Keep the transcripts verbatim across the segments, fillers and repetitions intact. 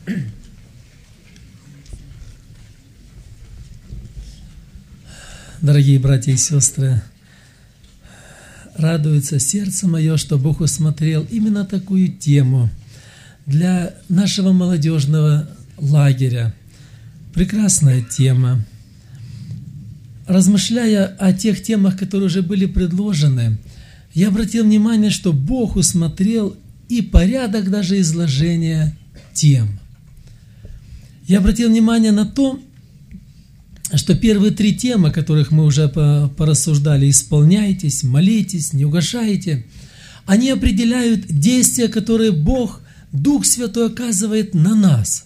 Дорогие братья и сестры, радуется сердце мое, что Бог усмотрел именно такую тему для нашего молодежного лагеря. Прекрасная тема. Размышляя о тех темах, которые уже были предложены, я обратил внимание, что Бог усмотрел и порядок даже изложения тем. Я обратил внимание на то, что первые три темы, о которых мы уже порассуждали, «Исполняйтесь», «Молитесь», «Не угашайте», они определяют действия, которые Бог, Дух Святой, оказывает на нас.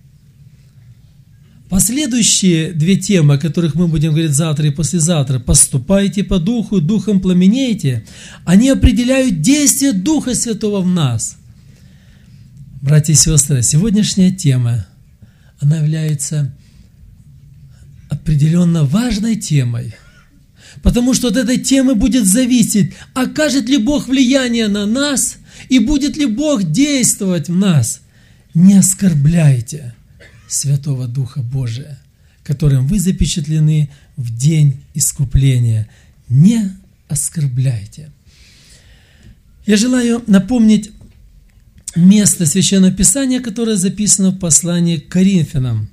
Последующие две темы, о которых мы будем говорить завтра и послезавтра, «Поступайте по Духу, Духом пламенейте», они определяют действие Духа Святого в нас. Братья и сестры, сегодняшняя тема, она является определенно важной темой, потому что от этой темы будет зависеть, окажет ли Бог влияние на нас и будет ли Бог действовать в нас. Не оскорбляйте Святого Духа Божия, которым вы запечатлены в день искупления. Не оскорбляйте. Я желаю напомнить место Священного Писания, которое записано в послании к Коринфянам.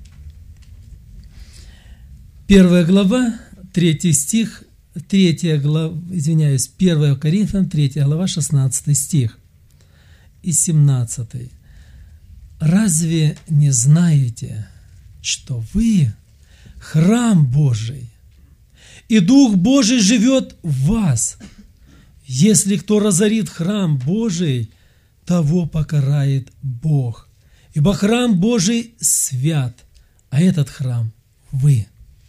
Первая глава, третий стих, третья глава, извиняюсь, первая Коринфянам, третья глава, шестнадцатый стих и семнадцатый. «Разве не знаете, что вы храм Божий, и Дух Божий живет в вас? Если кто разорит храм Божий, того покарает Бог, ибо храм Божий свят, а этот храм вы».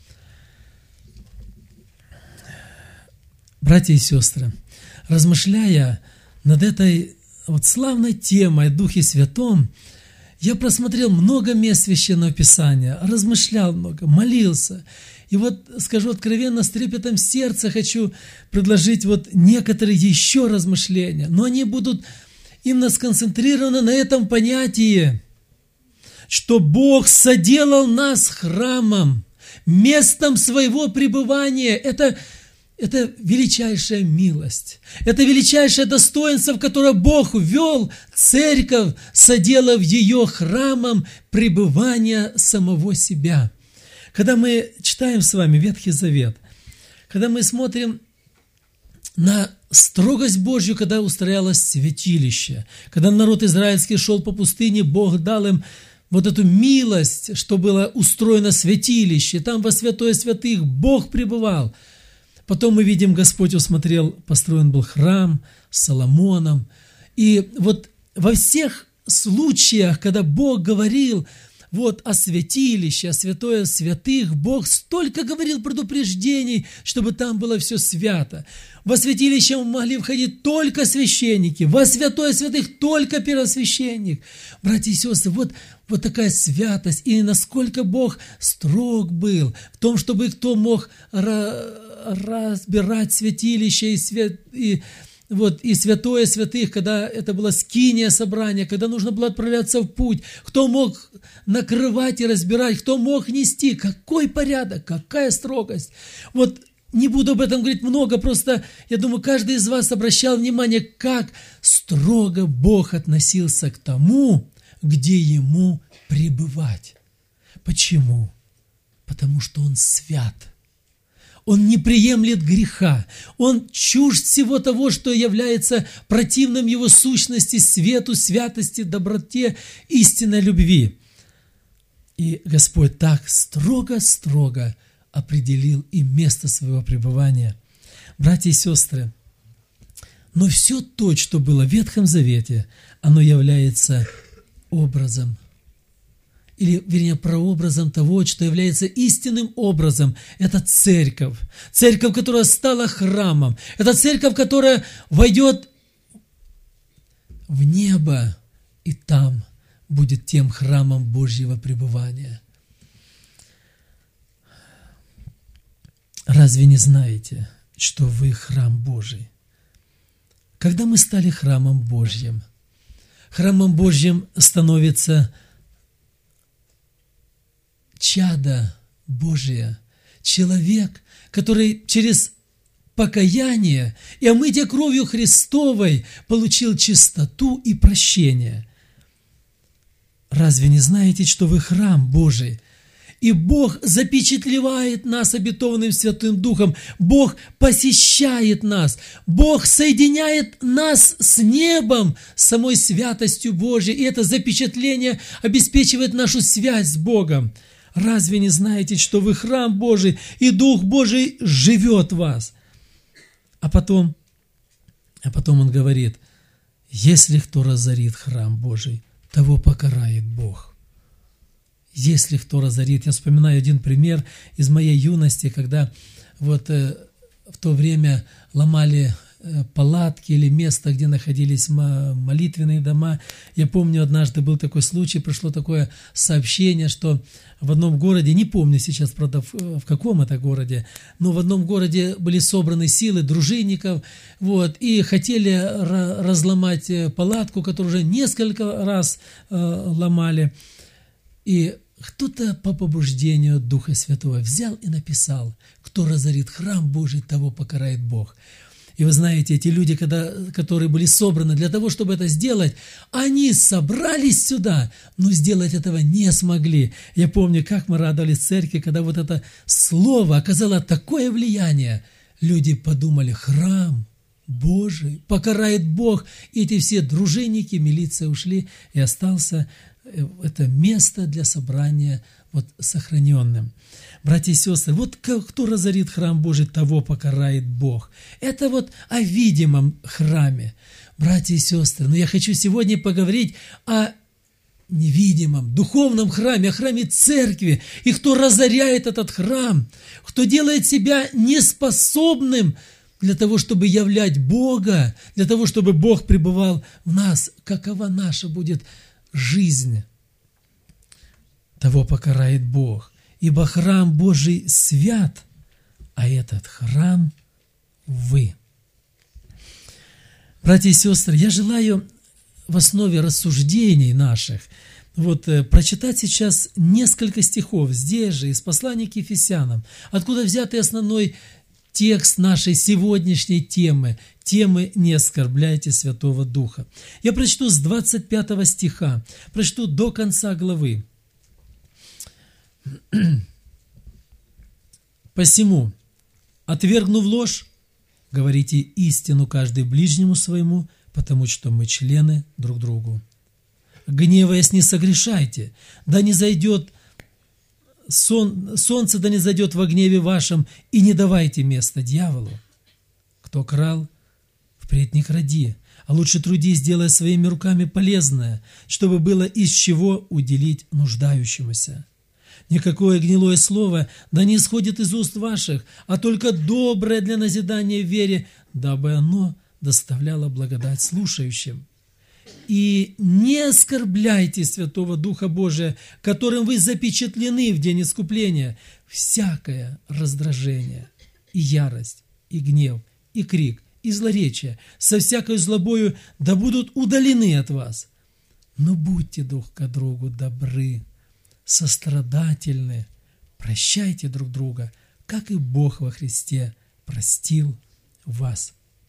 Братья и сестры, размышляя над этой вот славной темой о Духе Святом, я просмотрел много мест Священного Писания, размышлял много, молился. И вот, скажу откровенно, с трепетом сердца хочу предложить вот некоторые еще размышления, но они будут именно сконцентрированы на этом понятии, что Бог соделал нас храмом, местом своего пребывания. Это Это величайшая милость, это величайшее достоинство, в которое Бог ввел церковь, соделав ее храмом пребывания самого себя. Когда мы читаем с вами Ветхий Завет, когда мы смотрим на строгость Божью, когда устроялось святилище, когда народ израильский шел по пустыне, Бог дал им вот эту милость, что было устроено святилище, там во святое святых Бог пребывал. Потом мы видим, Господь усмотрел, построен был храм с Соломоном. И вот во всех случаях, когда Бог говорил вот о святилище, о святое святых, Бог столько говорил предупреждений, чтобы там было все свято. Во святилище могли входить только священники, во святое святых только первосвященник. Братья и сестры, вот, вот такая святость. И насколько Бог строг был в том, чтобы кто мог разбирать святилище и, свят, и, вот, и святое святых, когда это было скиния собрания, когда нужно было отправляться в путь, кто мог накрывать и разбирать, кто мог нести, какой порядок, какая строгость. Вот не буду об этом говорить много, просто я думаю, каждый из вас обращал внимание, как строго Бог относился к тому, где Ему пребывать. Почему? Потому что Он свят. Он не приемлет греха. Он чужд всего того, что является противным Его сущности, свету, святости, доброте, истинной любви. И Господь так строго-строго определил и место своего пребывания. Братья и сестры, но все то, что было в Ветхом Завете, оно является образом, или, вернее, прообразом того, что является истинным образом. Это церковь. Церковь, которая стала храмом. Это церковь, которая войдет в небо, и там будет тем храмом Божьего пребывания. Разве не знаете, что вы храм Божий? Когда мы стали храмом Божьим, храмом Божьим становится чадо Божие, человек, который через покаяние и омытие кровью Христовой получил чистоту и прощение. Разве не знаете, что вы храм Божий? И Бог запечатлевает нас обетованным Святым Духом. Бог посещает нас. Бог соединяет нас с небом, с самой святостью Божией. И это запечатление обеспечивает нашу связь с Богом. Разве не знаете, что вы храм Божий, и Дух Божий живет в вас? А потом, а потом он говорит, если кто разорит храм Божий, того покарает Бог. Если кто разорит. Я вспоминаю один пример из моей юности, когда вот э, в то время ломали э, палатки или место, где находились молитвенные дома. Я помню, однажды был такой случай, пришло такое сообщение, что в одном городе, не помню сейчас, правда, в, в каком это городе, но в одном городе были собраны силы дружинников, вот, и хотели ra- разломать палатку, которую уже несколько раз э, ломали. И кто-то по побуждению Духа Святого взял и написал, кто разорит храм Божий, того покарает Бог. И вы знаете, эти люди, когда, которые были собраны для того, чтобы это сделать, они собрались сюда, но сделать этого не смогли. Я помню, как мы радовались в церкви, когда вот это слово оказало такое влияние. Люди подумали, храм Божий, покарает Бог. И эти все дружинники, милиция ушли, и остался это место для собрания вот сохраненным. Братья и сестры, вот кто разорит храм Божий, того покарает Бог. Это вот о видимом храме. Братья и сестры, но я хочу сегодня поговорить о невидимом, духовном храме, о храме церкви. И кто разоряет этот храм, кто делает себя неспособным для того, чтобы являть Бога, для того, чтобы Бог пребывал в нас, какова наша будет жизнь, того покарает Бог. Ибо храм Божий свят, а этот храм вы. Братья и сестры, я желаю в основе рассуждений наших вот, прочитать сейчас несколько стихов здесь же, из послания к Ефесянам, откуда взятый основной текст нашей сегодняшней темы, темы «Не оскорбляйте Святого Духа». Я прочту с двадцать пятого стиха, прочту до конца главы. «Посему, отвергнув ложь, говорите истину каждый ближнему своему, потому что мы члены друг другу. Гневаясь, не согрешайте, да не зайдет сон, солнце, да не зайдет во гневе вашем, и не давайте места дьяволу. Кто крал, впредь не кради, а лучше трудись, делая своими руками полезное, чтобы было из чего уделить нуждающемуся. Никакое гнилое слово да не исходит из уст ваших, а только доброе для назидания в вере, дабы оно доставляло благодать слушающим. И не оскорбляйте Святого Духа Божия, которым вы запечатлены в день искупления. Всякое раздражение, и ярость, и гнев, и крик, и злоречие со всякой злобою да будут удалены от вас. Но будьте друг к другу добры, сострадательны, прощайте друг друга, как и Бог во Христе простил вас».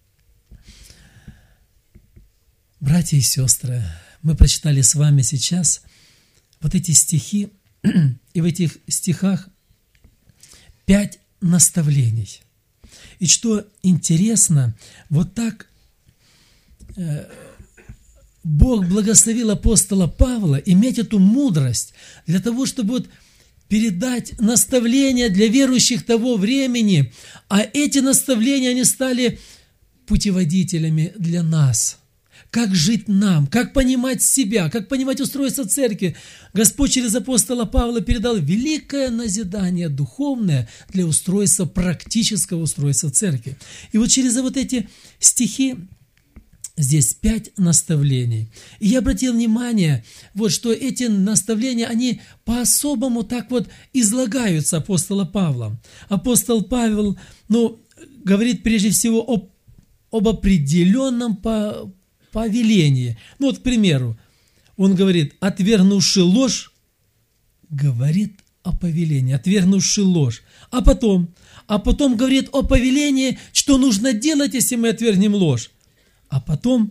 Братья и сестры, мы прочитали с вами сейчас вот эти стихи, и в этих стихах пять наставлений. И что интересно, вот так э, Бог благословил апостола Павла иметь эту мудрость для того, чтобы вот передать наставления для верующих того времени, а эти наставления, они стали путеводителями для нас. Как жить нам, как понимать себя, как понимать устройство церкви. Господь через апостола Павла передал великое назидание духовное для устройства, практического устройства церкви. И вот через вот эти стихи здесь пять наставлений. И я обратил внимание, вот, что эти наставления, они по-особому так вот излагаются апостола Павлом. Апостол Павел, ну, говорит прежде всего об, об определенном по повеление. Ну вот, к примеру, он говорит, отвергнувши ложь, говорит о повелении, отвергнувши ложь. А потом, а потом говорит о повелении, что нужно делать, если мы отвергнем ложь. А потом,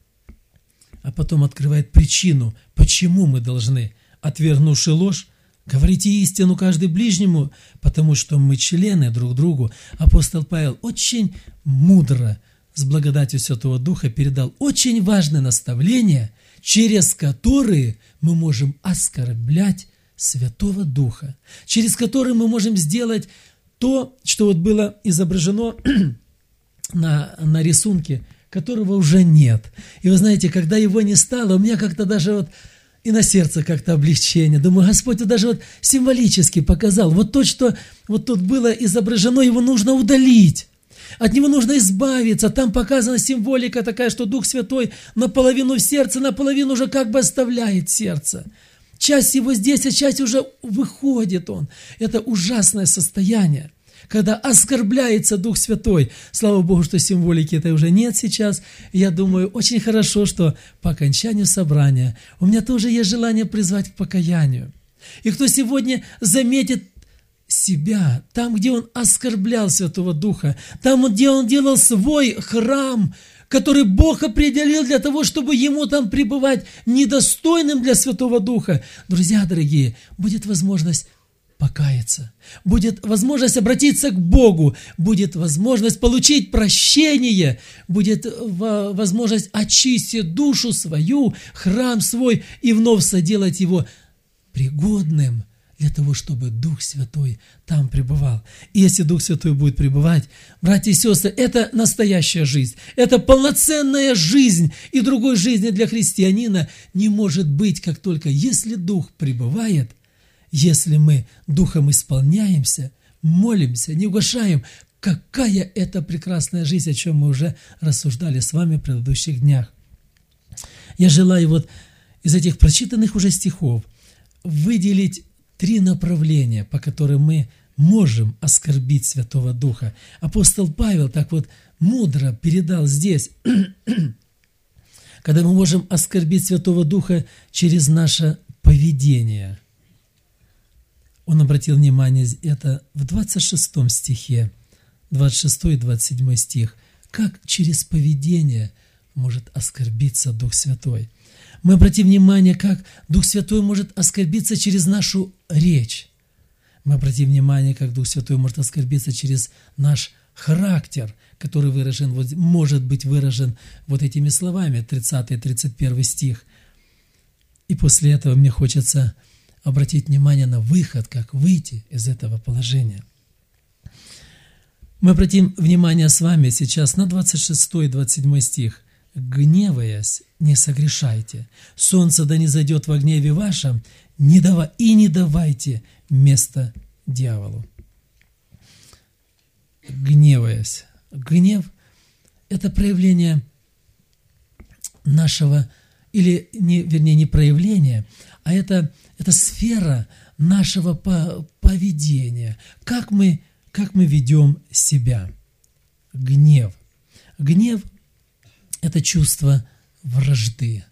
а потом открывает причину, почему мы должны, отвергнувши ложь, говорите истину каждый ближнему, потому что мы члены друг другу. Апостол Павел очень мудро, с благодатью Святого Духа, передал очень важное наставление, через которые мы можем оскорблять Святого Духа, через которые мы можем сделать то, что вот было изображено на, на рисунке, которого уже нет. И вы знаете, когда его не стало, у меня как-то даже вот и на сердце как-то облегчение. Думаю, Господь вот даже вот символически показал. Вот то, что вот тут было изображено, его нужно удалить. От него нужно избавиться. Там показана символика такая, что Дух Святой наполовину в сердце, наполовину уже как бы оставляет сердце. Часть его здесь, а часть уже выходит он. Это ужасное состояние, когда оскорбляется Дух Святой. Слава Богу, что символики это уже нет сейчас. Я думаю, очень хорошо, что по окончанию собрания у меня тоже есть желание призвать к покаянию. И кто сегодня заметит себя, там, где он оскорблял Святого Духа, там, где он делал свой храм, который Бог определил для того, чтобы ему там пребывать недостойным для Святого Духа. Друзья дорогие, будет возможность покаяться, будет возможность обратиться к Богу, будет возможность получить прощение, будет возможность очистить душу свою, храм свой и вновь соделать его пригодным для того, чтобы Дух Святой там пребывал. И если Дух Святой будет пребывать, братья и сестры, это настоящая жизнь, это полноценная жизнь, и другой жизни для христианина не может быть, как только если Дух пребывает, если мы Духом исполняемся, молимся, не угашаем, какая это прекрасная жизнь, о чем мы уже рассуждали с вами в предыдущих днях. Я желаю вот из этих прочитанных уже стихов выделить три направления, по которым мы можем оскорбить Святого Духа. Апостол Павел так вот мудро передал здесь, когда мы можем оскорбить Святого Духа через наше поведение. Он обратил внимание, это в двадцать шестом стихе, двадцать шестой и двадцать седьмой стих, как через поведение может оскорбиться Дух Святой. Мы обратим внимание, как Дух Святой может оскорбиться через нашу речь. Мы обратим внимание, как Дух Святой может оскорбиться через наш характер, который выражен, вот, может быть выражен вот этими словами, тридцатый и тридцать первый стих. И после этого мне хочется обратить внимание на выход, как выйти из этого положения. Мы обратим внимание с вами сейчас на двадцать шестой и двадцать седьмой стих. «Гневаясь, не согрешайте. Солнце да не зайдет во гневе вашем, не давай, и не давайте место дьяволу». Гневаясь. Гнев – это проявление нашего, или, не, вернее, не проявление, а это, это сфера нашего поведения. Как мы, как мы ведем себя. Гнев. Гнев – это чувство вражды.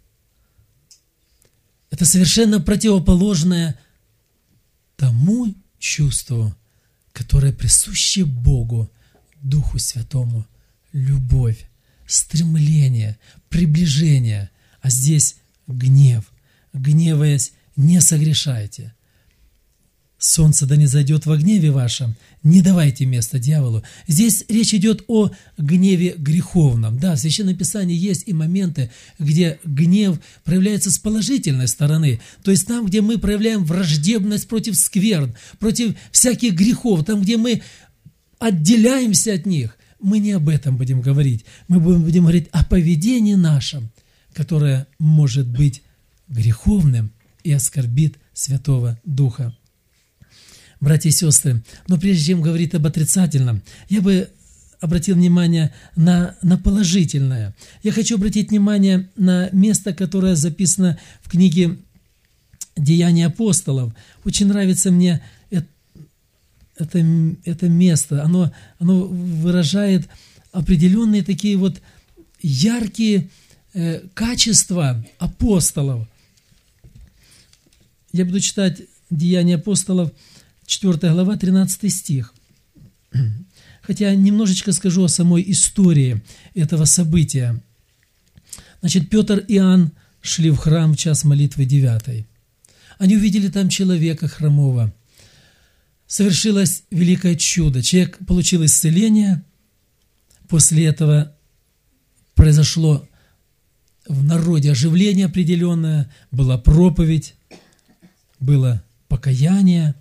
Это совершенно противоположное тому чувству, которое присуще Богу, Духу Святому. Любовь, стремление, приближение. А здесь гнев. Гневаясь, не согрешайте. Солнце да не зайдет во гневе вашем, не давайте место дьяволу. Здесь речь идет о гневе греховном. Да, в Священном Писании есть и моменты, где гнев проявляется с положительной стороны. То есть там, где мы проявляем враждебность против скверн, против всяких грехов, там, где мы отделяемся от них. Мы не об этом будем говорить. Мы будем говорить о поведении нашем, которое может быть греховным и оскорбит Святого Духа. Братья и сестры, но прежде чем говорить об отрицательном, я бы обратил внимание на, на положительное. Я хочу обратить внимание на место, которое записано в книге «Деяния апостолов». Очень нравится мне это, это, это место. Оно, оно выражает определенные такие вот яркие э, качества апостолов. Я буду читать Деяния апостолов, четвёртая глава, тринадцатый стих. Хотя немножечко скажу о самой истории этого события. Значит, Петр и Иоанн шли в храм в час молитвы девятой. Они увидели там человека хромого. Совершилось великое чудо. Человек получил исцеление. После этого произошло в народе оживление определенное, была проповедь, было покаяние.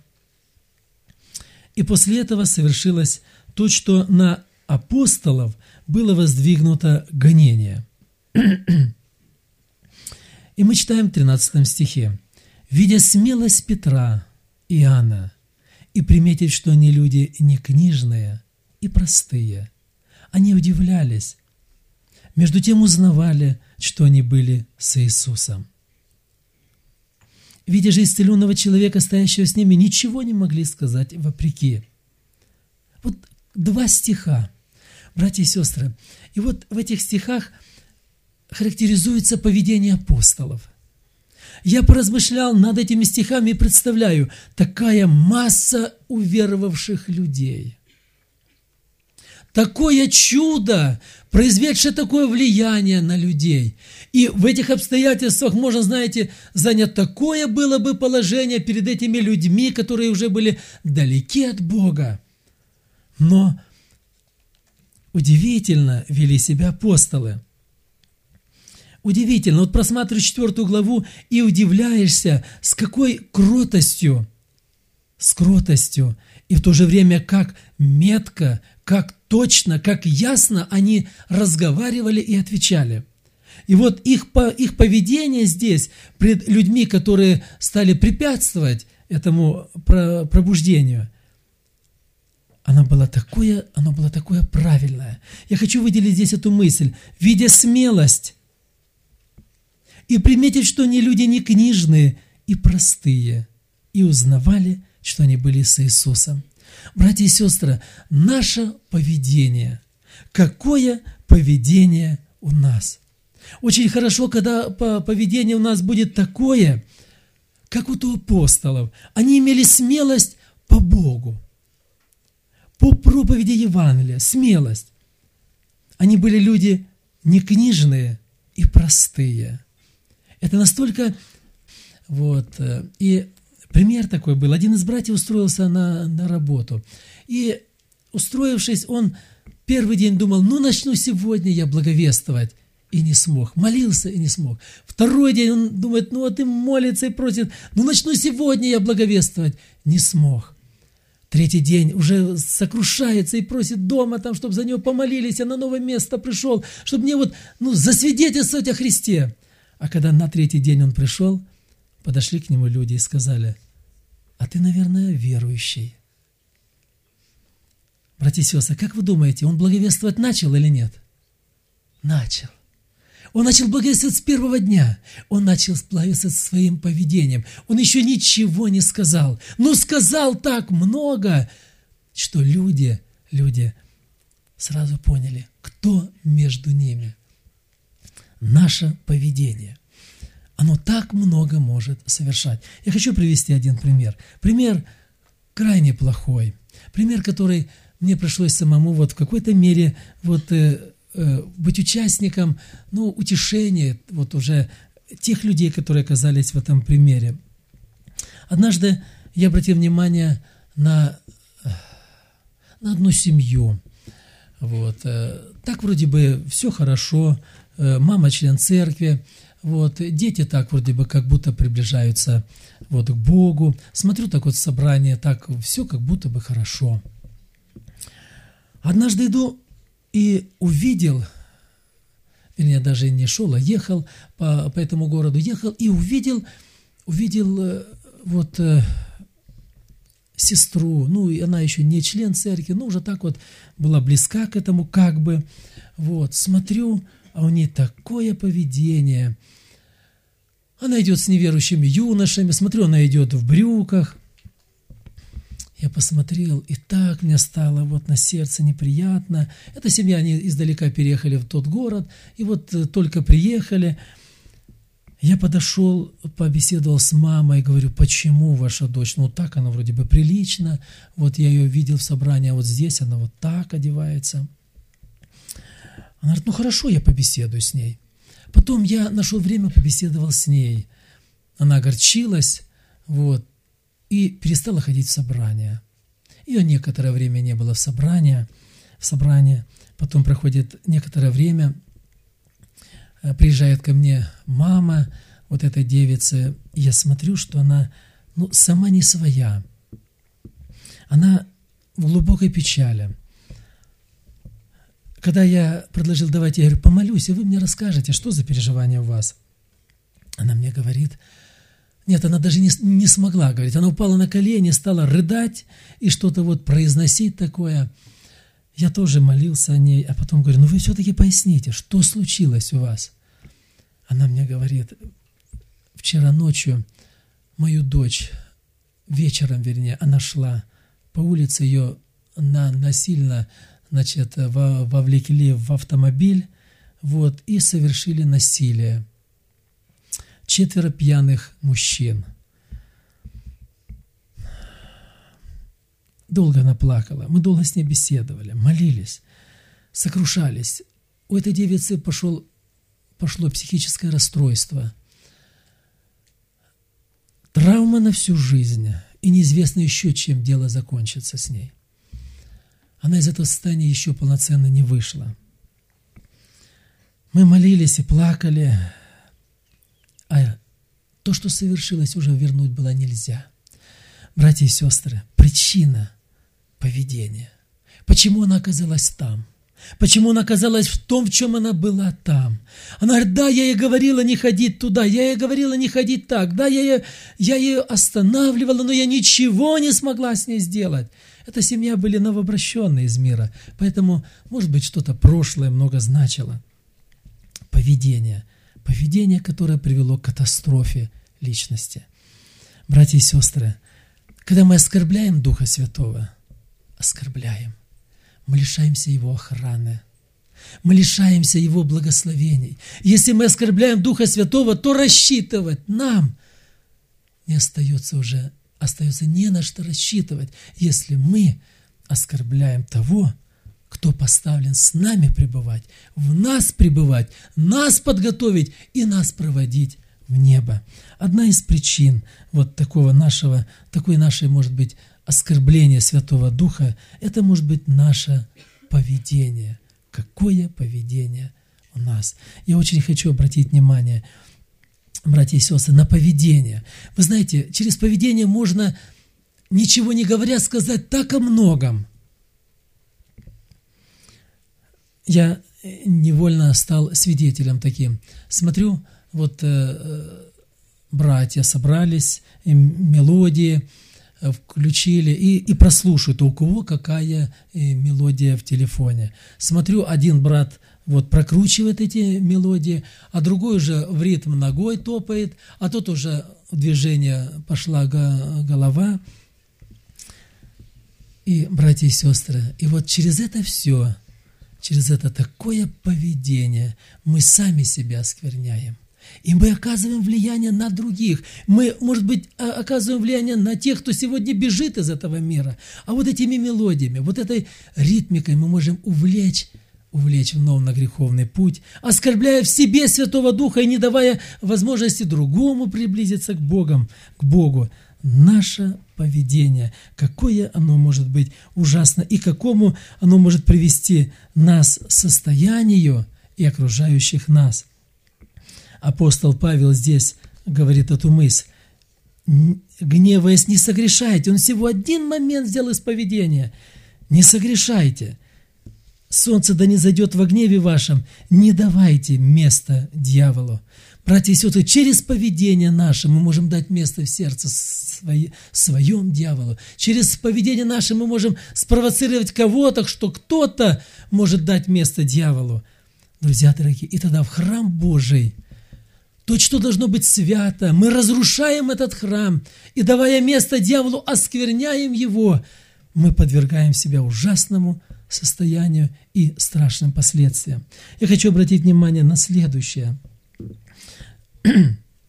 И после этого совершилось то, что на апостолов было воздвигнуто гонение. И мы читаем в тринадцатом стихе. «Видя смелость Петра и Иоанна, и приметив, что они люди не книжные и простые, они удивлялись, между тем узнавали, что они были с Иисусом. Видя же исцеленного человека, стоящего с ними, ничего не могли сказать вопреки». Вот два стиха, братья и сестры. И вот в этих стихах характеризуется поведение апостолов. Я поразмышлял над этими стихами и представляю, такая масса уверовавших людей. Такое чудо, произведшее такое влияние на людей. И в этих обстоятельствах можно, знаете, занять такое было бы положение перед этими людьми, которые уже были далеки от Бога. Но удивительно вели себя апостолы. Удивительно. Вот просматриваешь четвертую главу и удивляешься, с какой кротостью, с кротостью, и в то же время как метко, как точно, как ясно они разговаривали и отвечали. И вот их, их поведение здесь пред людьми, которые стали препятствовать этому пробуждению, оно было такое, оно было такое правильное. Я хочу выделить здесь эту мысль. Видя смелость и приметив, что они люди не книжные и простые, и узнавали, что они были с Иисусом. Братья и сестры, наше поведение, какое поведение у нас? Очень хорошо, когда поведение у нас будет такое, как у апостолов. Они имели смелость по Богу, по проповеди Евангелия, смелость. Они были люди не книжные и простые. Это настолько... Вот, и пример такой был. Один из братьев устроился на, на работу. И, устроившись, он первый день думал, ну, начну сегодня я благовествовать. И не смог. Молился и не смог. Второй день он думает, ну, вот и молится и просит, ну, начну сегодня я благовествовать. Не смог. Третий день уже сокрушается и просит дома, там, чтобы за него помолились, я на новое место пришел, чтобы мне вот, ну, засвидетельствовать о Христе. А когда на третий день он пришел, подошли к нему люди и сказали, а ты, наверное, верующий. Братья и сестры, как вы думаете, он благовествовать начал или нет? Начал. Он начал благовествовать с первого дня. Он начал благовествовать своим поведением. Он еще ничего не сказал. Но сказал так много, что люди, люди сразу поняли, кто между ними. Наше поведение. Оно так много может совершать. Я хочу привести один пример. Пример крайне плохой. Пример, который мне пришлось самому вот в какой-то мере вот, э, э, быть участником, ну, утешения вот уже тех людей, которые оказались в этом примере. Однажды я обратил внимание на, на одну семью. Вот. Так вроде бы все хорошо, мама член церкви, вот, дети так вроде бы как будто приближаются вот, к Богу. Смотрю так вот собрание, так все как будто бы хорошо. Однажды иду и увидел, вернее, даже не шел, а ехал по, по этому городу, ехал и увидел, увидел вот сестру, ну, и она еще не член церкви, но уже так вот была близка к этому как бы. Вот, смотрю, а у нее такое поведение. Она идет с неверующими юношами, смотрю, она идет в брюках. Я посмотрел, и так мне стало вот на сердце неприятно. Эта семья, они издалека переехали в тот город, и вот только приехали. Я подошел, побеседовал с мамой, говорю, почему ваша дочь, ну так она вроде бы прилично, вот я ее видел в собрании, а вот здесь она вот так одевается. Она говорит, ну хорошо, я побеседую с ней. Потом я нашел время, побеседовал с ней. Она огорчилась, вот, и перестала ходить в собрание. Ее некоторое время не было в собрании, в собрании. Потом проходит некоторое время, приезжает ко мне мама вот этой девицы, и я смотрю, что она, ну, сама не своя. Она в глубокой печали. Когда я предложил, давайте, я говорю, помолюсь, и вы мне расскажете, что за переживания у вас. Она мне говорит, нет, она даже не, не смогла говорить, она упала на колени, стала рыдать и что-то вот произносить такое. Я тоже молился о ней, а потом говорю, ну вы все-таки поясните, что случилось у вас? Она мне говорит, вчера ночью мою дочь, вечером, вернее, она шла по улице, ее на, насильно, значит, во, вовлекли в автомобиль, вот, и совершили насилие. Четверо пьяных мужчин. Долго она плакала, мы долго с ней беседовали, молились, сокрушались. У этой девицы пошел, пошло психическое расстройство. Травма на всю жизнь, и неизвестно еще, чем дело закончится с ней. Она из этого состояния еще полноценно не вышла. Мы молились и плакали, а то, что совершилось, уже вернуть было нельзя. Братья и сестры, причина поведения. Почему она оказалась там? Почему она оказалась в том, в чем она была там? Она говорит, да, я ей говорила не ходить туда, я ей говорила не ходить так, да, я ее, я ее останавливала, но я ничего не смогла с ней сделать. Эта семья были новообращенные из мира, поэтому, может быть, что-то прошлое много значило. Поведение. Поведение, которое привело к катастрофе личности. Братья и сестры, когда мы оскорбляем Духа Святого, оскорбляем, мы лишаемся Его охраны, мы лишаемся Его благословений. Если мы оскорбляем Духа Святого, то рассчитывать нам не остается уже, остается не на что рассчитывать, если мы оскорбляем того, кто поставлен с нами пребывать, в нас пребывать, нас подготовить и нас проводить в небо. Одна из причин вот такого нашего, такой нашей, может быть, оскорбления Святого Духа, это может быть наше поведение. Какое поведение у нас? Я очень хочу обратить внимание, братья и сестры, на поведение. Вы знаете, через поведение можно, ничего не говоря, сказать так о многом. Я невольно стал свидетелем таким. Смотрю, вот э, братья собрались, мелодии включили и, и прослушают, у кого какая мелодия в телефоне. Смотрю, один брат вот прокручивает эти мелодии, а другой уже в ритм ногой топает, а тот уже в движение пошла голова. И, братья и сестры, и вот через это все, через это такое поведение мы сами себя оскверняем. И мы оказываем влияние на других. Мы, может быть, оказываем влияние на тех, кто сегодня бежит из этого мира. А вот этими мелодиями, вот этой ритмикой мы можем увлечь, увлечь вновь на греховный путь, оскорбляя в себе Святого Духа и не давая возможности другому приблизиться к Богу, к Богу. Наше поведение, какое оно может быть ужасно и к какому оно может привести нас состоянию и окружающих нас. Апостол Павел здесь говорит эту мысль. Гневаясь, не согрешайте. Он всего один момент сделал исповедение. Не согрешайте. Солнце да не зайдет во гневе вашем. Не давайте места дьяволу. Братья и сестры, через поведение наше мы можем дать место в сердце свои, своем дьяволу. Через поведение наше мы можем спровоцировать кого-то, что кто-то может дать место дьяволу. Друзья дорогие, и тогда в храм Божий, то, что должно быть свято, мы разрушаем этот храм и, давая место дьяволу, оскверняем его. Мы подвергаем себя ужасному состоянию и страшным последствиям. Я хочу обратить внимание на следующее.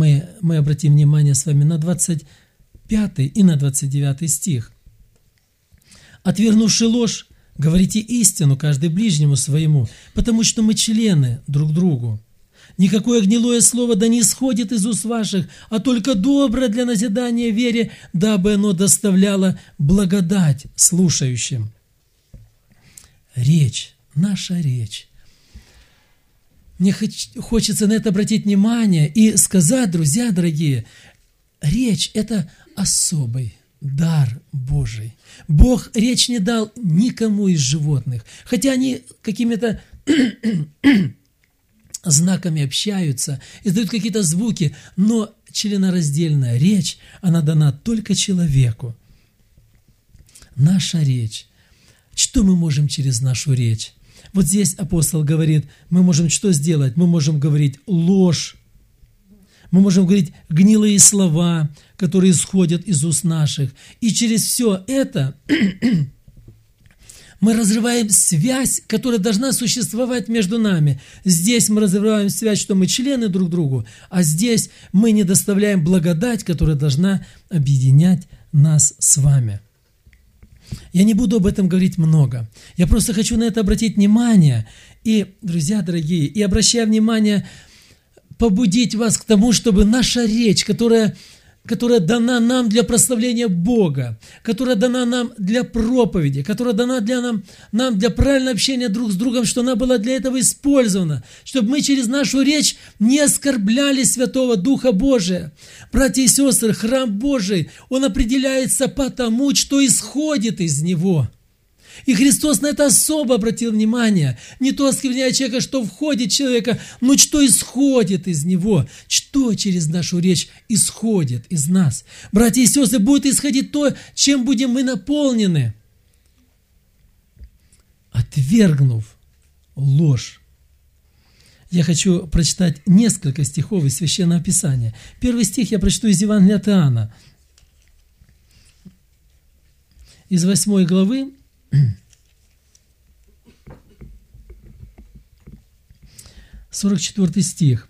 мы, мы обратим внимание с вами на двадцать пятый и на двадцать девятый стих. «Отвергнувши ложь, говорите истину, каждый ближнему своему, потому что мы члены друг другу. Никакое гнилое слово да не исходит из уст ваших, а только доброе для назидания вере, дабы оно доставляло благодать слушающим». Речь, наша речь. Мне хочется на это обратить внимание и сказать, друзья дорогие, речь – это особый дар Божий. Бог речь не дал никому из животных, хотя они какими-то знаками общаются, издают какие-то звуки, но членораздельная речь, она дана только человеку. Наша речь. Что мы можем через нашу речь? Вот здесь апостол говорит, мы можем что сделать? Мы можем говорить ложь, мы можем говорить гнилые слова, которые исходят из уст наших. И через все это мы разрываем связь, которая должна существовать между нами. Здесь мы разрываем связь, что мы члены друг другу, а здесь мы не доставляем благодать, которая должна объединять нас с вами. Я не буду об этом говорить много. Я просто хочу на это обратить внимание. И, друзья дорогие, и обращая внимание, побудить вас к тому, чтобы наша речь, которая, которая дана нам для прославления Бога, которая дана нам для проповеди, которая дана для нам, нам для правильного общения друг с другом, что она была для этого использована, чтобы мы через нашу речь не оскорбляли Святого Духа Божия. Братья и сестры, храм Божий, он определяется по тому, что исходит из него. И Христос на это особо обратил внимание. Не то оскверняя человека, что входит в человека, но что исходит из него, что через нашу речь исходит из нас. Братья и сестры, будет исходить то, чем будем мы наполнены. Отвергнув ложь. Я хочу прочитать несколько стихов из Священного Писания. Первый стих я прочту из Евангелия от Иоанна. Из восьмой главы, сорок четвёртый стих.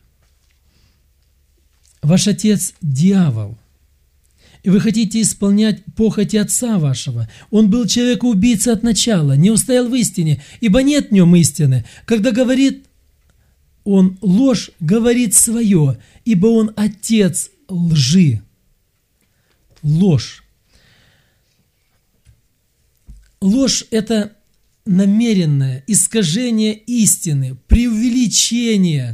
«Ваш отец – дьявол, и вы хотите исполнять похоти отца вашего. Он был человекоубийца от начала, не устоял в истине, ибо нет в нем истины. Когда говорит он ложь, говорит свое, ибо он отец лжи». Ложь. Ложь – это намеренное искажение истины, преувеличение.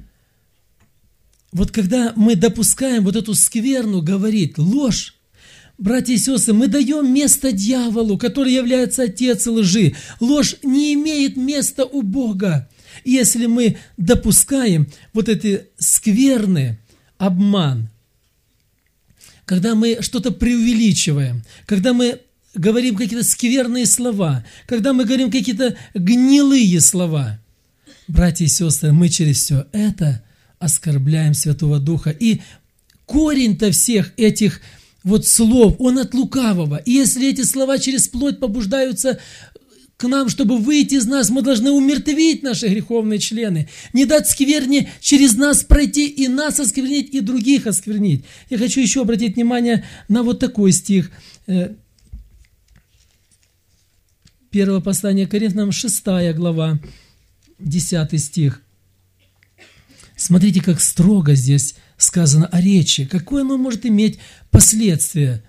Вот когда мы допускаем вот эту скверну говорить ложь, братья и сестры, мы даем место дьяволу, который является отец лжи. Ложь не имеет места у Бога. И если мы допускаем вот эти скверны, обман, когда мы что-то преувеличиваем, когда мы говорим какие-то скверные слова, когда мы говорим какие-то гнилые слова, братья и сестры, мы через все это оскорбляем Святого Духа. И корень-то всех этих вот слов, он от лукавого. И если эти слова через плоть побуждаются к нам, чтобы выйти из нас, мы должны умертвить наши греховные члены, не дать скверне через нас пройти и нас осквернить, и других осквернить. Я хочу еще обратить внимание на вот такой стих. Первое послание к Коринфянам, шестая глава, десятый стих. Смотрите, как строго здесь сказано о речи, какое оно может иметь последствия.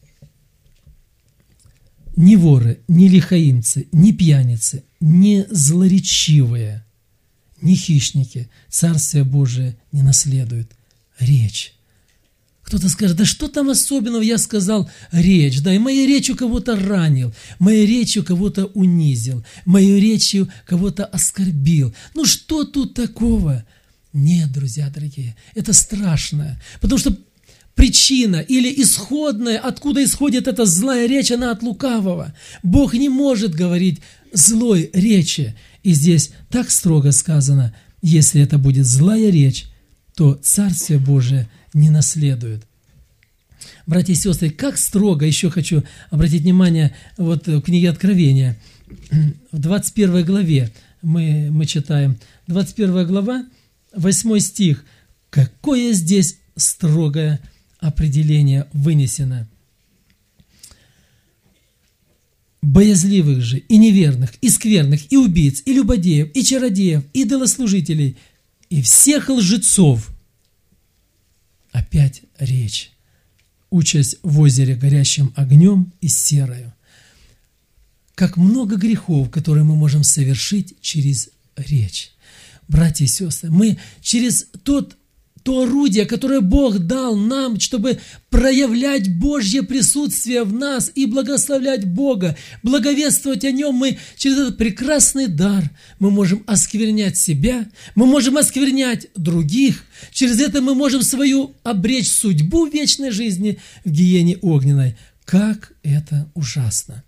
Ни воры, ни лихаимцы, ни пьяницы, ни злоречивые, ни хищники Царствие Божие не наследуют. Речь. Кто-то скажет, да что там особенного, я сказал речь, да, и моей речью кого-то ранил, моей речью кого-то унизил, моей речью кого-то оскорбил. Ну что тут такого? Нет, друзья дорогие, это страшно, потому что причина или исходная, откуда исходит эта злая речь, она от лукавого. Бог не может говорить злой речи. И здесь так строго сказано, если это будет злая речь, то Царствие Божие не наследует. Братья и сестры, как строго, еще хочу обратить внимание, вот в книге Откровения, в двадцать первой главе мы, мы читаем, двадцать первая глава, восьмой стих. Какое здесь строгое определение вынесено. Боязливых же и неверных, и скверных, и убийц, и любодеев, и чародеев, и идолослужителей, и всех лжецов. Опять речь, участь в озере горящим огнем и серою. Как много грехов, которые мы можем совершить через речь. Братья и сестры, мы через тот, то орудие, которое Бог дал нам, чтобы проявлять Божье присутствие в нас и благословлять Бога, благовествовать о Нем, мы через этот прекрасный дар мы можем осквернять себя, мы можем осквернять других, через это мы можем свою обречь судьбу вечной жизни в гиене огненной. Как это ужасно!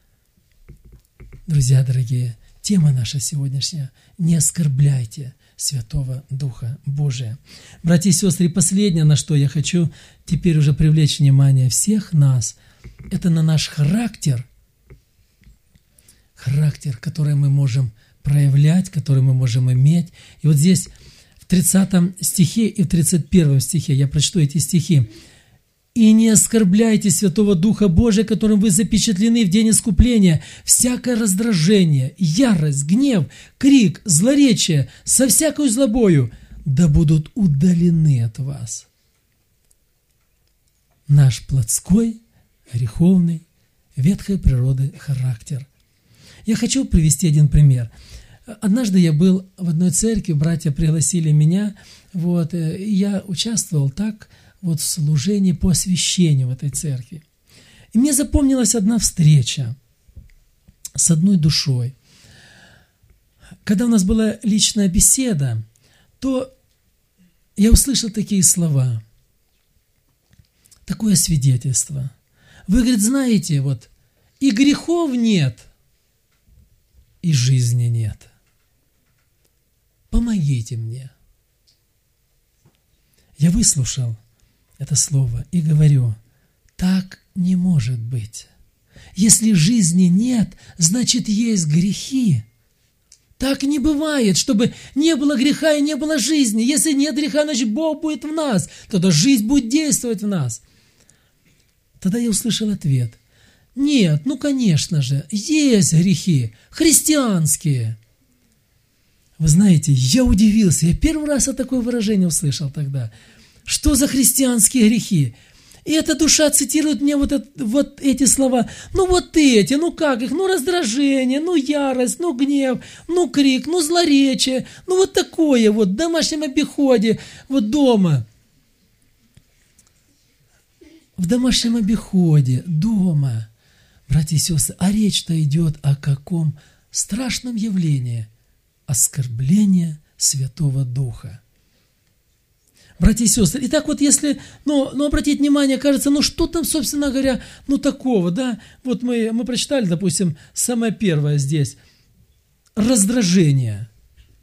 Друзья дорогие, тема наша сегодняшняя – не оскорбляйте Святого Духа Божия. Братья и сестры, последнее, на что я хочу теперь уже привлечь внимание всех нас, это на наш характер, характер, который мы можем проявлять, который мы можем иметь. И вот здесь в тридцатом стихе и в тридцать первом стихе, я прочту эти стихи. «И не оскорбляйте Святого Духа Божия, которым вы запечатлены в день искупления, всякое раздражение, ярость, гнев, крик, злоречие, со всякой злобою, да будут удалены от вас». Наш плотской, греховный, ветхой природы характер. Я хочу привести один пример. Однажды я был в одной церкви, братья пригласили меня, вот, и я участвовал так, вот в служении по освящению в этой церкви. И мне запомнилась одна встреча с одной душой. Когда у нас была личная беседа, то я услышал такие слова, такое свидетельство. Вы, говорит, знаете, вот, и грехов нет, и жизни нет. Помогите мне. Я выслушал это слово и говорю, так не может быть. Если жизни нет, значит есть грехи. Так не бывает, чтобы не было греха и не было жизни. Если нет греха, значит Бог будет в нас, тогда жизнь будет действовать в нас. Тогда я услышал ответ. Нет, ну конечно же, есть грехи, христианские. Вы знаете, я удивился, я первый раз такое выражение услышал тогда. Что за христианские грехи? И эта душа цитирует мне вот, это, вот эти слова. Ну вот эти, ну как их? Ну раздражение, ну ярость, ну гнев, ну крик, ну злоречие. Ну вот такое вот в домашнем обиходе, вот дома. В домашнем обиходе, дома. Братья и сестры, а речь-то идет о каком страшном явлении? Оскорбление Святого Духа. Братья и сестры, итак, вот если, ну, ну, обратить внимание, кажется, ну, что там, собственно говоря, ну, такого, да, вот мы, мы прочитали, допустим, самое первое здесь, раздражение.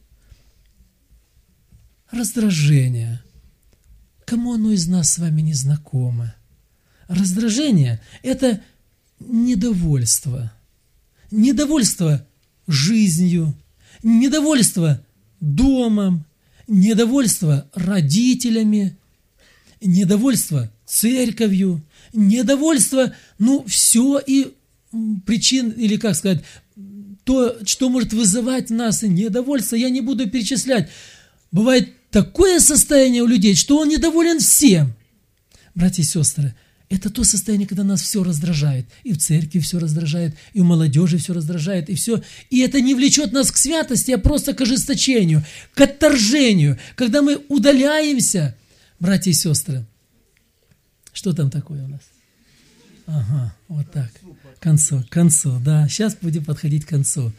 Раздражение. Кому оно из нас с вами не знакомо? Раздражение – это недовольство. Недовольство жизнью, недовольство домом, недовольство родителями, недовольство церковью, недовольство, ну, все и причин, или как сказать, то, что может вызывать в нас недовольство, я не буду перечислять. Бывает такое состояние у людей, что он недоволен всем. Братья и сестры, это то состояние, когда нас все раздражает. И в церкви все раздражает, и у молодежи все раздражает, и все. И это не влечет нас к святости, а просто к ожесточению, к отторжению. Когда мы удаляемся, братья и сестры. Что там такое у нас? Ага, вот так. К концу, к концу, да. Сейчас будем подходить к концу.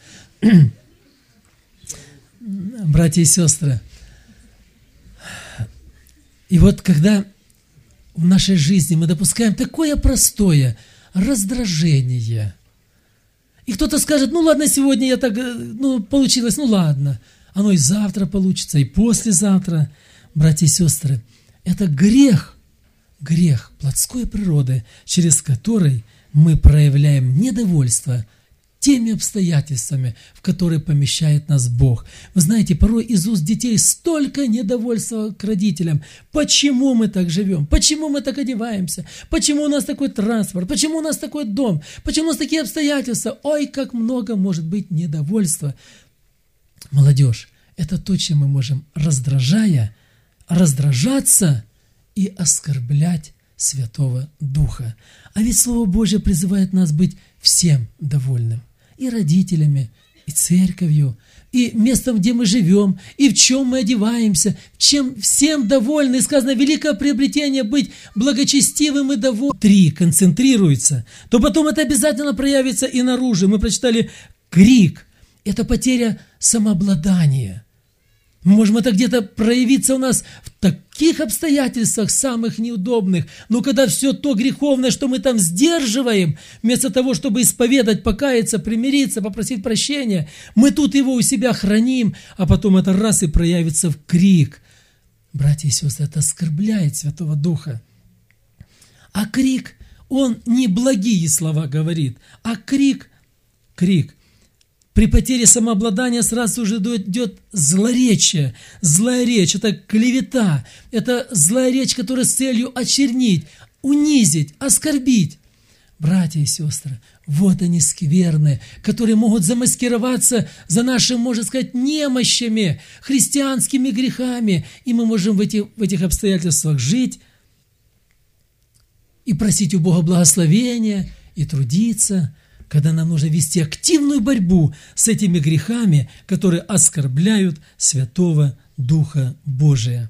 Братья и сестры. И вот когда в нашей жизни мы допускаем такое простое раздражение. И кто-то скажет, ну ладно, сегодня я так, ну получилось, ну ладно. Оно и завтра получится, и послезавтра. Братья и сестры, это грех, грех плотской природы, через который мы проявляем недовольство теми обстоятельствами, в которые помещает нас Бог. Вы знаете, порой из уст детей столько недовольства к родителям. Почему мы так живем? Почему мы так одеваемся? Почему у нас такой транспорт? Почему у нас такой дом? Почему у нас такие обстоятельства? Ой, как много может быть недовольства. Молодежь, это то, чем мы можем, раздражая, раздражаться и оскорблять Святого Духа. А ведь Слово Божье призывает нас быть всем довольным. И родителями, и церковью, и местом, где мы живем, и в чем мы одеваемся, чем всем довольны. И сказано, великое приобретение быть благочестивым и довольным. Три концентрируется, то потом это обязательно проявится и наружу. Мы прочитали крик. Это потеря самообладания. Можем это где-то проявиться у нас в таких обстоятельствах, самых неудобных. Но когда все то греховное, что мы там сдерживаем, вместо того, чтобы исповедать, покаяться, примириться, попросить прощения, мы тут его у себя храним, а потом это раз и проявится в крик. Братья и сестры, это оскорбляет Святого Духа. А крик, он не благие слова говорит, а крик, крик. При потере самообладания сразу же идет злоречие. Злая речь – это клевета. Это злая речь, которая с целью очернить, унизить, оскорбить. Братья и сестры, вот они скверные, которые могут замаскироваться за нашими, можно сказать, немощами, христианскими грехами. И мы можем в, эти, в этих обстоятельствах жить и просить у Бога благословения, и трудиться, когда нам нужно вести активную борьбу с этими грехами, которые оскорбляют Святого Духа Божия.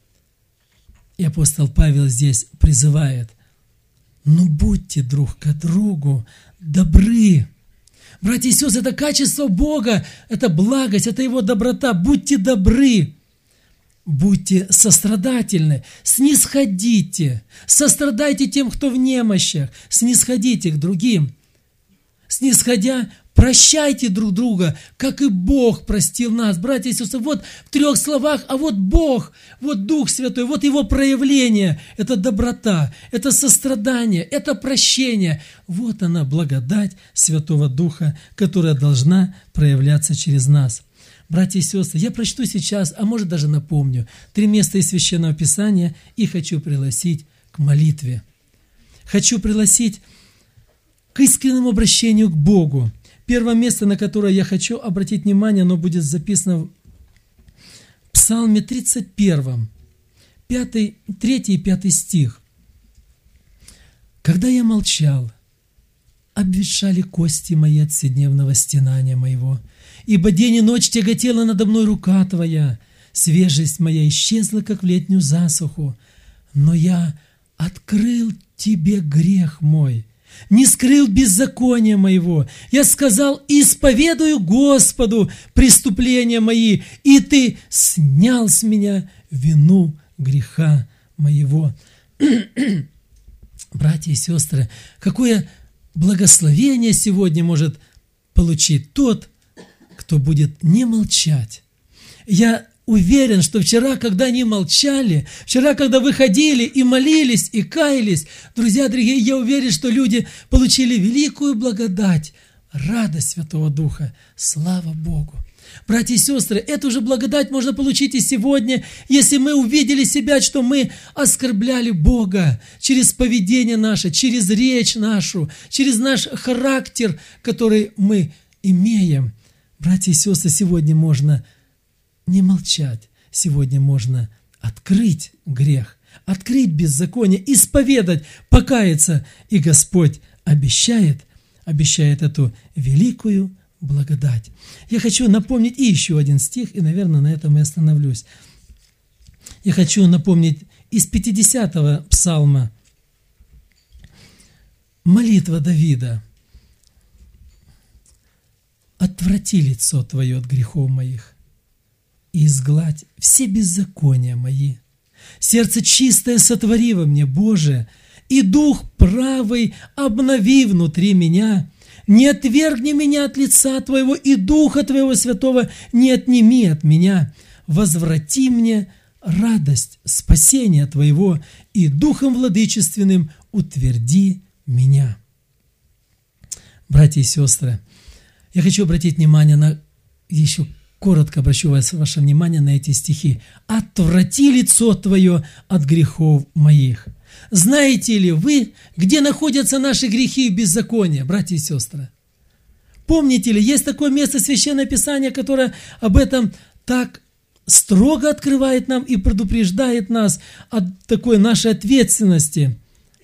И апостол Павел здесь призывает: ну будьте друг к другу добры. Братья и сестры, это качество Бога, это благость, это Его доброта. Будьте добры, будьте сострадательны, снисходите, сострадайте тем, кто в немощах, снисходите к другим. Снисходя, прощайте друг друга, как и Бог простил нас. Братья и сестры, вот в трех словах, а вот Бог, вот Дух Святой, вот Его проявление. Это доброта, это сострадание, это прощение. Вот она, благодать Святого Духа, которая должна проявляться через нас. Братья и сестры, я прочту сейчас, а может даже напомню, три места из Священного Писания и хочу пригласить к молитве. Хочу пригласить к искреннему обращению к Богу. Первое место, на которое я хочу обратить внимание, оно будет записано в Псалме тридцать первом, пятый, третий и пятый стих. «Когда я молчал, обветшали кости мои от вседневного стенания моего, ибо день и ночь тяготела надо мной рука Твоя, свежесть моя исчезла, как в летнюю засуху, но я открыл Тебе грех мой, не скрыл беззакония моего. Я сказал: исповедую Господу преступления мои, и Ты снял с меня вину греха моего». Братья и сестры, какое благословение сегодня может получить тот, кто будет не молчать. Я уверен, что вчера, когда они молчали, вчера, когда выходили и молились, и каялись, друзья дорогие, я уверен, что люди получили великую благодать, радость Святого Духа. Слава Богу! Братья и сестры, эту же благодать можно получить и сегодня, если мы увидели себя, что мы оскорбляли Бога через поведение наше, через речь нашу, через наш характер, который мы имеем. Братья и сестры, сегодня можно не молчать. Сегодня можно открыть грех, открыть беззаконие, исповедать, покаяться. И Господь обещает, обещает эту великую благодать. Я хочу напомнить и еще один стих, и, наверное, на этом я остановлюсь. Я хочу напомнить из пятидесятого псалма молитва Давида. «Отврати лицо Твое от грехов моих, и изгладь все беззакония мои. Сердце чистое сотвори во мне, Боже, и дух правый обнови внутри меня. Не отвергни меня от лица Твоего, и Духа Твоего Святого не отними от меня. Возврати мне радость спасения Твоего, и Духом Владычественным утверди меня». Братья и сестры, Я хочу обратить внимание на, еще коротко обращу ваше внимание на эти стихи. «Отврати лицо твое от грехов моих». Знаете ли вы, где находятся наши грехи и беззакония, братья и сестры? Помните ли, есть такое место Священного Писания, которое об этом так строго открывает нам и предупреждает нас от такой нашей ответственности.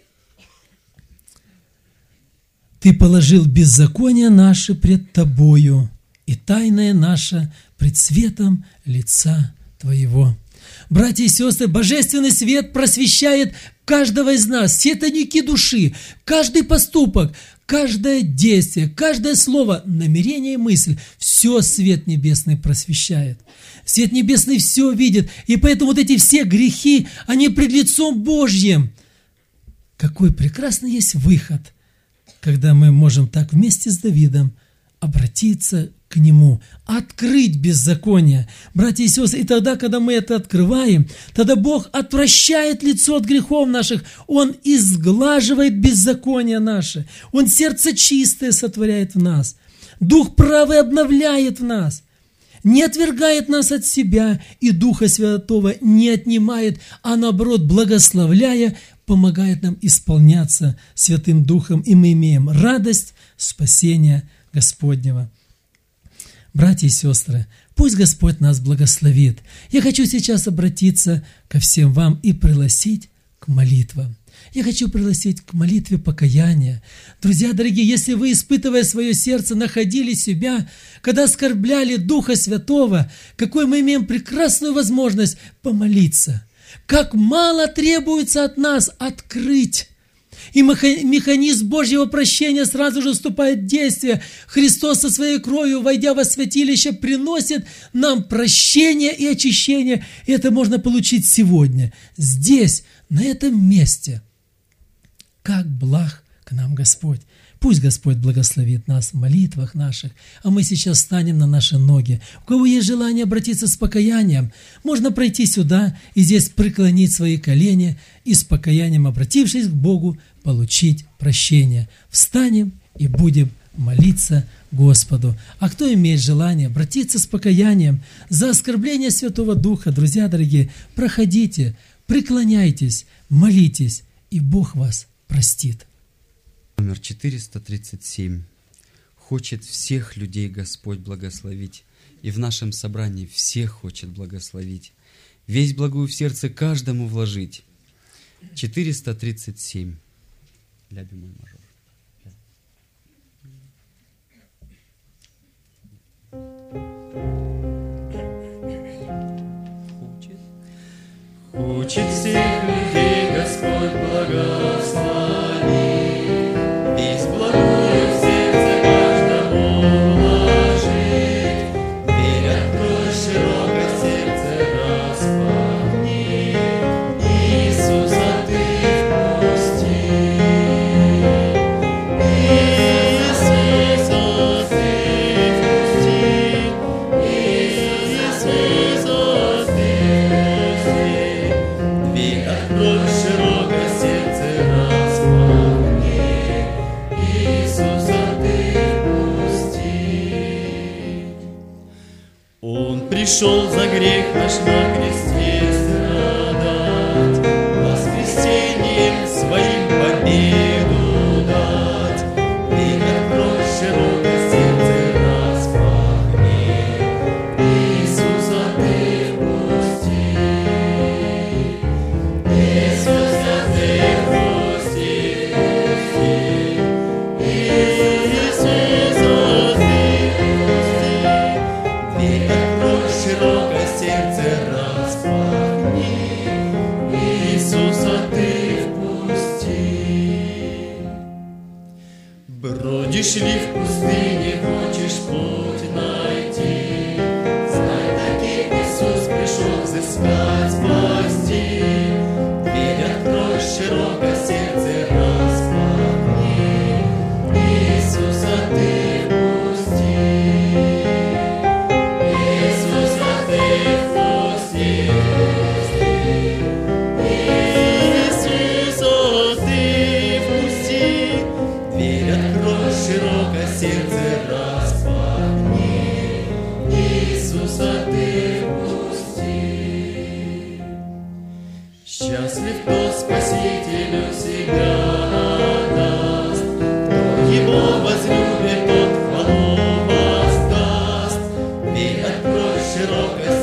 «Ты положил беззаконие наше пред тобою, и тайное наше пред светом лица твоего». Братья и сестры, божественный свет просвещает каждого из нас, все тайники души, каждый поступок, каждое действие, каждое слово, намерение и мысль, все свет небесный просвещает. Свет небесный все видит, и поэтому вот эти все грехи, они пред лицом Божьим. Какой прекрасный есть выход, когда мы можем так вместе с Давидом обратиться к Нему, открыть беззаконие. Братья и сестры, и тогда, когда мы это открываем, тогда Бог отвращает лицо от грехов наших, Он изглаживает беззаконие наше, Он сердце чистое сотворяет в нас, Дух правый обновляет в нас, не отвергает нас от себя и Духа Святого не отнимает, а наоборот, благословляя, помогает нам исполняться Святым Духом, и мы имеем радость спасения Господнего. Братья и сестры, пусть Господь нас благословит. Я хочу сейчас обратиться ко всем вам и пригласить к молитвам. Я хочу пригласить к молитве покаяния. Друзья дорогие, если вы, испытывая свое сердце, находили себя, когда оскорбляли Духа Святого, какой мы имеем прекрасную возможность помолиться. Как мало требуется от нас открыть. И механизм Божьего прощения сразу же вступает в действие. Христос со своей кровью, войдя во святилище, приносит нам прощение и очищение. И это можно получить сегодня, здесь, на этом месте. Как благ к нам Господь. Пусть Господь благословит нас в молитвах наших, а мы сейчас встанем на наши ноги. У кого есть желание обратиться с покаянием, можно пройти сюда и здесь преклонить свои колени и с покаянием, обратившись к Богу, получить прощение. Встанем и будем молиться Господу. А кто имеет желание обратиться с покаянием за оскорбление Святого Духа, друзья дорогие, проходите, преклоняйтесь, молитесь, и Бог вас простит. Номер четыреста тридцать семь. Хочет всех людей Господь благословить, и в нашем собрании всех хочет благословить, весь благую в сердце каждому вложить. четыреста тридцать семь. Ля бемоль мажор. Хочет. Хочет всех людей Господь благословить. Весь благой в сердце каждому вложить. Дверь открой широко, сердце распахни. Иисуса ты впусти. Иисуса ты впусти. Иисуса ты впусти. Дверь открой широко, сердце распахни. Иисуса ты впусти. Он пришел за грех наш на кресте страдать, воскресением своим победу дать. Дверь открой широко, сердце распахни. Иисуса ты впусти. Иисуса ты впусти. Иисуса ты впусти. Дверь открой широко, сердце распахни. Иисуса ты впусти. Бродишь ли в пустыне, хочешь путь найти? Знай, таких Иисус пришел взыскать, спасти. Дверь открой широко, сердце распахни. Иисуса ты впусти. Иисуса ты впусти. Иисуса ты впусти. Дверь открой широко, сердце распахни. кто Спасителю себя даст. Кто Его возлюбит, тот хвалу воздаст. Дверь открой широкой